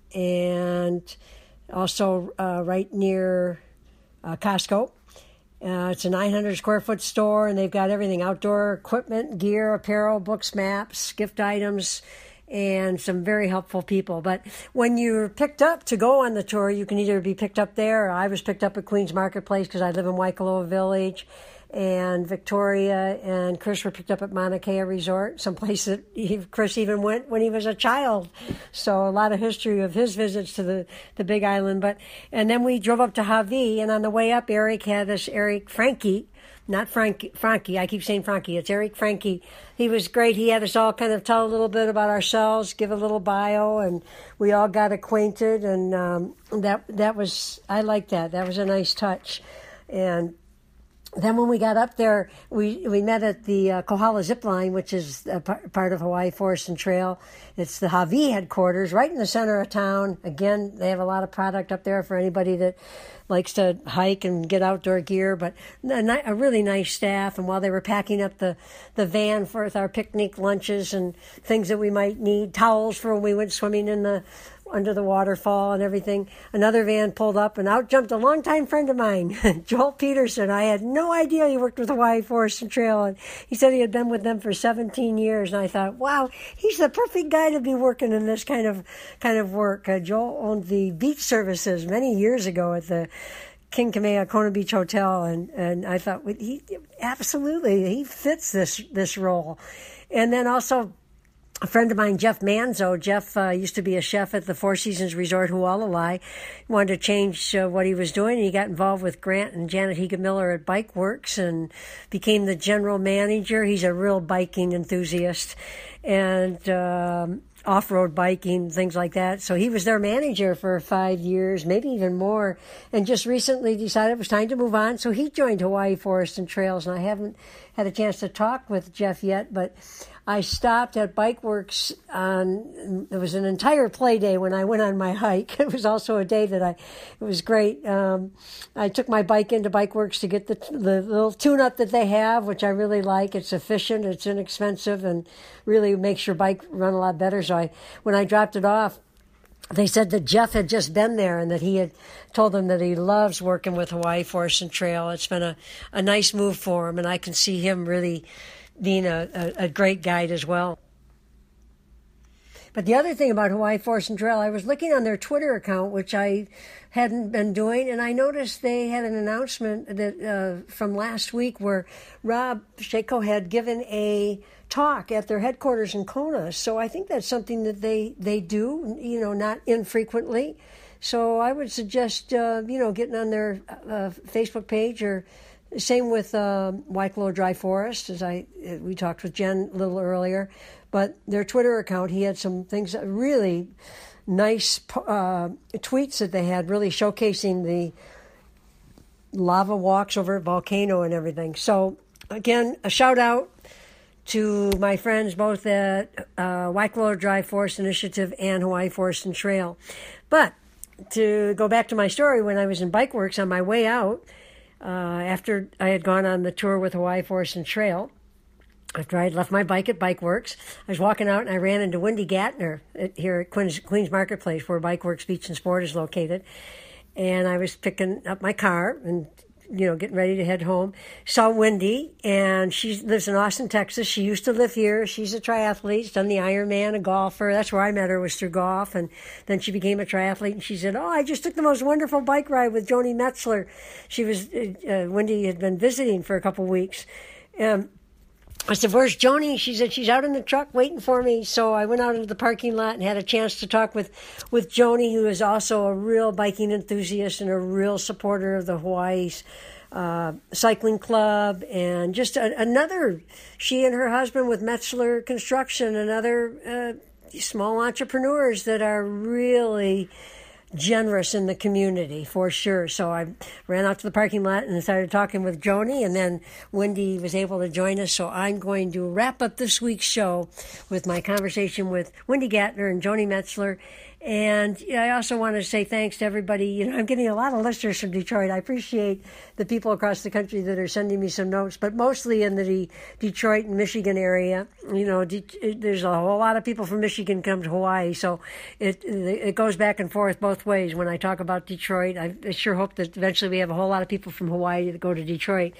and also uh, right near uh, Costco. Uh, it's a nine hundred square foot store, and they've got everything: outdoor equipment, gear, apparel, books, maps, gift items, and some very helpful people. But when you're picked up to go on the tour, you can either be picked up there, or I was picked up at Queens Marketplace because I live in Waikoloa Village, and Victoria and Chris were picked up at Mauna Kea Resort, someplace that he, Chris even went when he was a child. So a lot of history of his visits to the, the Big Island. But and then we drove up to Hawi, and on the way up, Eric had us, Eric Frankie, not Frankie, Frankie, I keep saying Frankie, it's Eric Frankie. He was great. He had us all kind of tell a little bit about ourselves, give a little bio, and we all got acquainted, and um, that that was, I liked that. That was a nice touch. And then when we got up there, we, we met at the uh, Kohala Zip Line, which is a par- part of Hawaii Forest and Trail. It's the Hawi headquarters, right in the center of town. Again, they have a lot of product up there for anybody that likes to hike and get outdoor gear, but a, ni- a really nice staff. And while they were packing up the, the van for our picnic lunches and things that we might need, towels for when we went swimming in the under the waterfall and everything, another van pulled up, and out jumped a longtime friend of mine, Joel Peterson. I had no idea he worked with Hawaii Forest and Trail, and he said he had been with them for seventeen years. And I thought, wow, he's the perfect guy to be working in this kind of kind of work. Uh, Joel owned the beach services many years ago at the King Kamea Kona Beach Hotel, and, and I thought, well, he absolutely he fits this this role. And then also a friend of mine, Jeff Manzo. Jeff uh, used to be a chef at the Four Seasons Resort Hualalai. He wanted to change uh, what he was doing, and he got involved with Grant and Janet Higa Miller at Bike Works and became the general manager. He's a real biking enthusiast. And um, off-road biking, things like that. So he was their manager for five years, maybe even more, and just recently decided it was time to move on. So he joined Hawaii Forest and Trails, and I haven't had a chance to talk with Jeff yet, but I stopped at Bike Works on, it was an entire play day when I went on my hike. It was also a day that I, it was great. Um, I took my bike into Bike Works to get the, the little tune-up that they have, which I really like. It's efficient, it's inexpensive, and really makes your bike run a lot better. So I, when I dropped it off, they said that Jeff had just been there and that he had told them that he loves working with Hawaii Forest and Trail. It's been a, a nice move for him, and I can see him really being a, a, a great guide as well. But the other thing about Hawaii Forest and Trail, I was looking on their Twitter account, which I hadn't been doing, and I noticed they had an announcement that uh, from last week where Rob Pacheco had given a talk at their headquarters in Kona. So I think that's something that they, they do, you know, not infrequently. So I would suggest, uh, you know, getting on their uh, Facebook page, or same with uh, Waikoloa Dry Forest, as I we talked with Jen a little earlier. But their Twitter account, he had some things, that really nice uh, tweets that they had, really showcasing the lava walks over at Volcano and everything. So again, a shout out to my friends both at uh, Waikoloa Dry Forest Initiative and Hawaii Forest and Trail. But to go back to my story, when I was in Bike Works on my way out, uh, after I had gone on the tour with Hawaii Forest and Trail, after I had left my bike at Bike Works, I was walking out and I ran into Wendy Gattner at, here at Queens, Queens Marketplace, where Bike Works Beach and Sport is located. And I was picking up my car and, you know, getting ready to head home. Saw Wendy, and she lives in Austin, Texas. She used to live here. She's a triathlete. She's done the Ironman, a golfer. That's where I met her, was through golf. And then she became a triathlete. And she said, oh, I just took the most wonderful bike ride with Joni Metzler. She was, uh, Wendy had been visiting for a couple of weeks. Um, I said, where's Joni? She said, she's out in the truck waiting for me. So I went out into the parking lot and had a chance to talk with, with Joni, who is also a real biking enthusiast and a real supporter of the Hawaii's uh, cycling club. And just a, another, she and her husband with Metzler Construction, another uh, small entrepreneurs that are really generous in the community, for sure. So I ran out to the parking lot and started talking with Joni, and then Wendy was able to join us. So I'm going to wrap up this week's show with my conversation with Wendy Gattner and Joni Metzler. And I also want to say thanks to everybody. You know, I'm getting a lot of listeners from Detroit. I appreciate the people across the country that are sending me some notes, but mostly in the De- Detroit and Michigan area. You know, De- there's a whole lot of people from Michigan come to Hawaii, so it it goes back and forth both ways. When I talk about Detroit, I, I sure hope that eventually we have a whole lot of people from Hawaii that go to Detroit.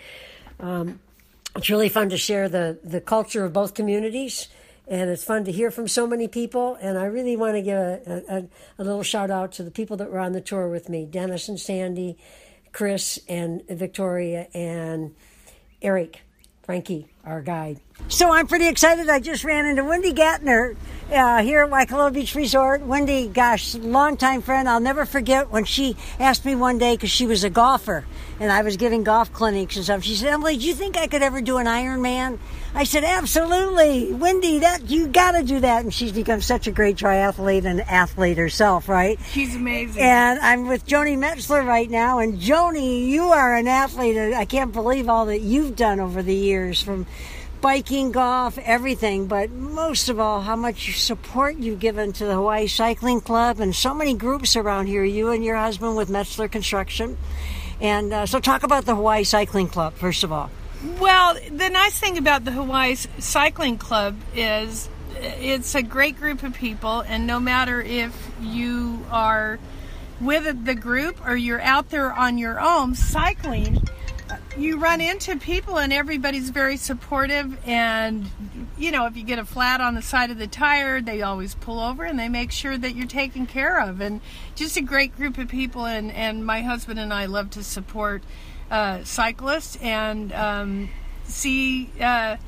Um, it's really fun to share the, the culture of both communities. And it's fun to hear from so many people. And I really want to give a, a, a little shout out to the people that were on the tour with me, Dennis and Sandy, Chris and Victoria, and Eric, Frankie, our guide. So I'm pretty excited. I just ran into Wendy Gattner uh, here at Waikoloa Beach Resort. Wendy, gosh, longtime friend. I'll never forget when she asked me one day, because she was a golfer, and I was giving golf clinics and stuff. She said, Emily, do you think I could ever do an Ironman? I said, absolutely. Wendy, that you got to do that. And she's become such a great triathlete and athlete herself, right? She's amazing. And I'm with Joni Metzler right now. And Joni, you are an athlete. I can't believe all that you've done over the years, from biking, golf, everything, but most of all, how much support you've given to the Hawaii Cycling Club and so many groups around here, you and your husband with Metzler Construction. And uh, so talk about the Hawaii Cycling Club, first of all. Well, the nice thing about the Hawaii Cycling Club is it's a great group of people, and no matter if you are with the group or you're out there on your own cycling, you run into people and everybody's very supportive. And, you know, if you get a flat on the side of the tire, they always pull over and they make sure that you're taken care of. And just a great group of people. And, and my husband and I love to support uh, cyclists and um, see, uh,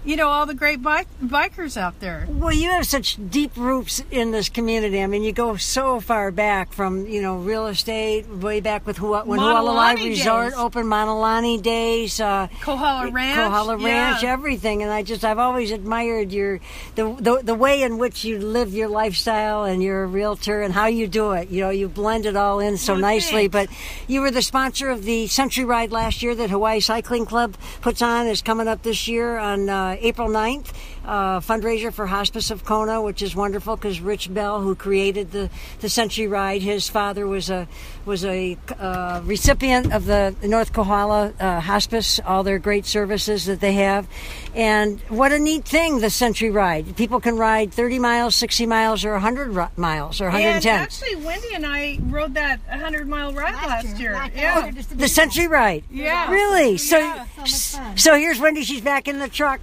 you know, all the great bike, bikers out there. Well, you have such deep roots in this community. I mean, you go so far back from, you know, real estate, way back with Hua, when Hualalai Resort days. opened, Manalani days, uh, Kohala Ranch, Kohala Ranch, yeah. everything. And I just, I've always admired your the, the the way in which you live your lifestyle, and you're a realtor, and how you do it. You know, you blend it all in so well, nicely. thanks. But you were the sponsor of the Century Ride last year that Hawaii Cycling Club puts on. Is coming up this year on uh, April ninth. Uh, fundraiser for Hospice of Kona, which is wonderful because Rich Bell, who created the, the Century Ride, his father was a was a uh, recipient of the North Kohala uh, Hospice, all their great services that they have. And what a neat thing, the Century Ride. People can ride thirty miles, sixty miles, or one hundred miles, or one hundred ten. And actually, Wendy and I rode that one hundred mile ride last, last year. year. Yeah. Oh, the Century Ride? Yeah. Really? So, yeah. so, so here's Wendy. She's back in the truck.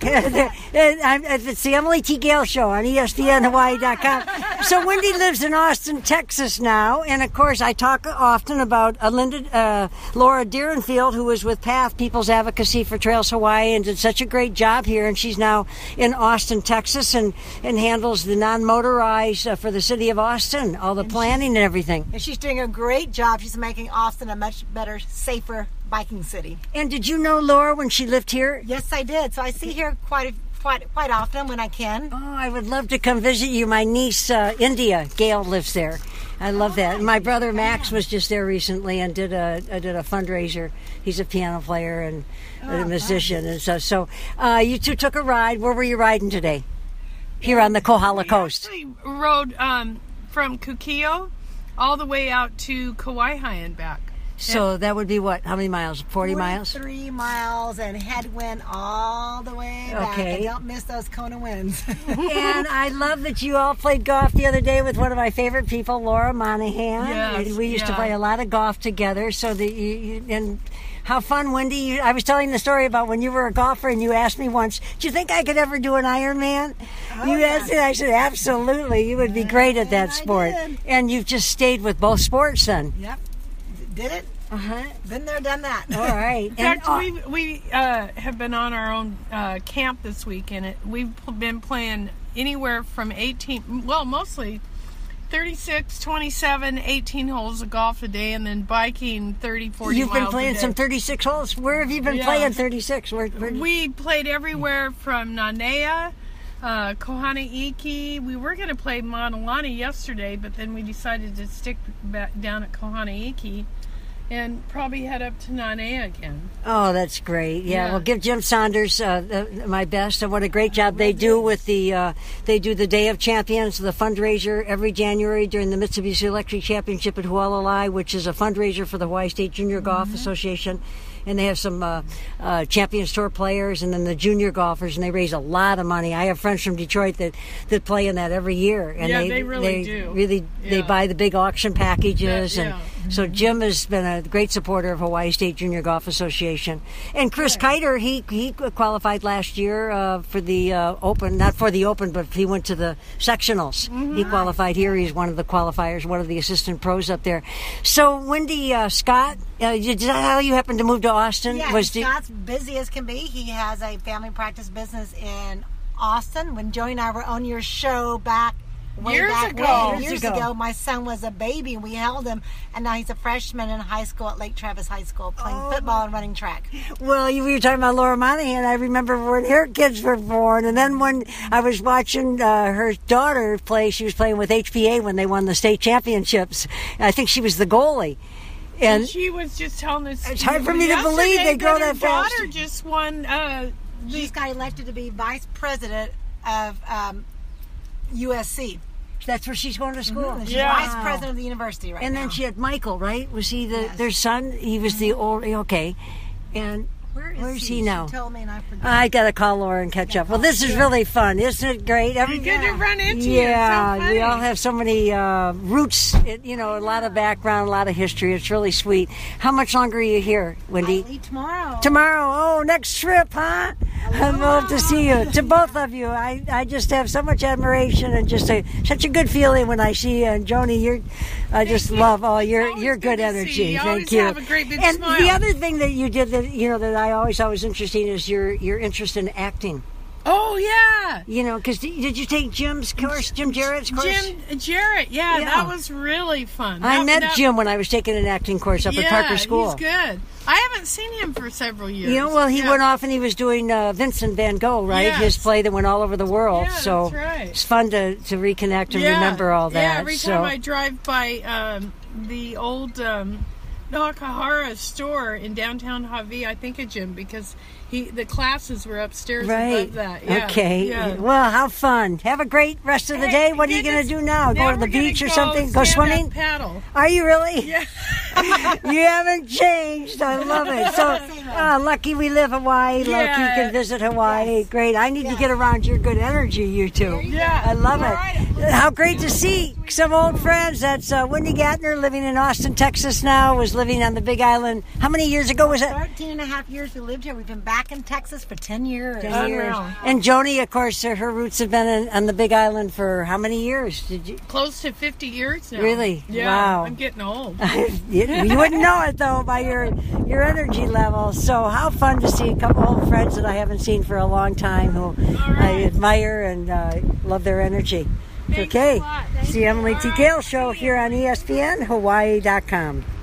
I'm, It's the Emily T. Gale Show on E S P N Hawaii dot com. So Wendy lives in Austin, Texas now, and of course I talk often about uh, Linda, uh, Laura Deerenfield, who was with PATH, People's Advocacy for Trails Hawaii, and did such a great job here, and she's now in Austin, Texas, and, and handles the non-motorized uh, for the city of Austin, all the and planning and everything. And she's doing a great job. She's making Austin a much better, safer biking city. And did you know Laura when she lived here? Yes, I did. So I see her quite a Quite, quite often when I can. Oh, I would love to come visit you. My niece, uh, India, Gail, lives there. I love oh, that. And my brother Max was just there recently and did a, uh, did a fundraiser. He's a piano player and oh, a musician, and so so. Uh, you two took a ride. Where were you riding today? Here on the Kohala Coast. We actually rode um, from Kukio all the way out to Kauai and back. So that would be what? How many miles? forty miles? Three miles and headwind all the way back. Okay. And don't miss those Kona winds. And I love that you all played golf the other day with one of my favorite people, Laura Monahan. Yes, we used yeah. to play a lot of golf together. So that you, you and how fun, Wendy. You, I was telling the story about when you were a golfer and you asked me once, do you think I could ever do an Ironman? Oh, you yeah. asked me, I said, absolutely. You would be great at that and sport. I did. And you've just stayed with both sports then. Yep. Did it. Uh-huh. Been there, done that. All right. In fact, and, uh, we we uh, have been on our own uh, camp this week, and it, we've been playing anywhere from eighteen, well, mostly thirty-six, twenty-seven, eighteen holes of golf a day, and then biking thirty, forty You've miles been playing a day. some thirty-six holes. Where have you been Yeah. playing thirty-six? Where, where We played everywhere from Nanea, uh, Kohana Iki. We were going to play Manalani yesterday, but then we decided to stick back down at Kohana Iki and probably head up to Nanea again. Oh, that's great. Yeah, Yeah. well, give Jim Saunders uh, the, my best, and what a great job they do with the, uh, they do the Day of Champions, the fundraiser every January during the Mitsubishi Electric Championship at Hualalai, which is a fundraiser for the Hawaii State Junior Golf Mm-hmm. Association. And they have some uh, uh, Champions Tour players and then the junior golfers, and they raise a lot of money. I have friends from Detroit that, that play in that every year. And Yeah, they, they really they do. Really, they Yeah. buy the big auction packages. Yeah, and yeah. So Jim has been a great supporter of Hawaii State Junior Golf Association. And Chris Kiter, he he qualified last year uh, for the uh, Open, not for the Open, but he went to the sectionals. Mm-hmm. He qualified here. He's one of the qualifiers, one of the assistant pros up there. So Wendy uh, Scott, uh, is that how you happened to move to Austin? Yeah, Was the- Scott's busy as can be. He has a family practice business in Austin. When Joey and I were on your show back way Years back ago. when, Years years ago. ago, my son was a baby and we held him, and now he's a freshman in high school at Lake Travis High School playing Oh, football and running track. Well, you were talking about Laura Monahan. I remember when her kids were born, and then when I was watching uh, her daughter play, she was playing with H P A when they won the state championships. I think she was the goalie. And, And she was just telling us. It's hard for me to yesterday believe they grow her that fast. daughter just won. Uh, the, She's got elected to be vice president of um, U S C. that's where she's going to school. Mhm. She's Yeah. vice president of the university right And now. then she had Michael, right? Was he the Yes. their son? He was the old. Okay. And Where is where's he? he now? She told me and I forgot. I got to call Laura and catch up. Well, this is really fun, isn't it? Great. Every, Good to run into you. Yeah, It's so funny. we all have so many uh, roots. It, you know, a lot of background, a lot of history. It's really sweet. How much longer are you here, Wendy? I leave tomorrow. Tomorrow. Oh, next trip, huh? I'd love to see you. To both of you. I, I just have so much admiration and just a, such a good feeling when I see you. And Joni, you're, I just you. love all your Always your good good to see energy. you. You Thank always you. have a great big and smile. the other thing that you did that you know that I always thought was interesting is your your interest in acting. Oh, yeah. You know, because did you take Jim's course, Jim Jarrett's course? Jim Jarrett, yeah, Yeah. that was really fun. I That- met that- Jim when I was taking an acting course up yeah, at Parker School. he's good. I haven't seen him for several years. You know, well, he Yeah. went off and he was doing uh, Vincent van Gogh, right? Yes. His play that went all over the world. Yeah, so that's right. it's fun to, to reconnect and Yeah, remember all that. Yeah, every so. time I drive by um, the old um, Nakahara store in downtown Hawaii, I think of Jim because he the classes were upstairs Right. above that. Yeah, okay. yeah. Well, have fun. Have a great rest of the Hey, day. What are you going to do now? Now Go to the we're gonna beach or go something? Go stand-up swimming? Paddle. Are you really? Yeah. You haven't changed. I love it. So uh, lucky we live Hawaii. Lucky you Yeah. can visit Hawaii. Great. I need to get around your good energy, you two. Yeah. I love All it. right. How great to see some old friends. That's uh, Wendy Gattner, living in Austin, Texas now, was living on the Big Island. How many years ago was that? thirteen and a half years we lived here. We've been back in Texas for ten years. Ten years. Unreal. And Joni, of course, uh, her roots have been in, on the Big Island for how many years? Did you? Close to fifty years now. Really? Yeah. Wow. I'm getting old. you, you wouldn't know it though by your your energy level. So how fun to see a couple old friends that I haven't seen for a long time who I admire and uh, love their energy. Thanks Okay, a lot. it's the Emily T. Gale Show here on E S P N Hawaii dot com.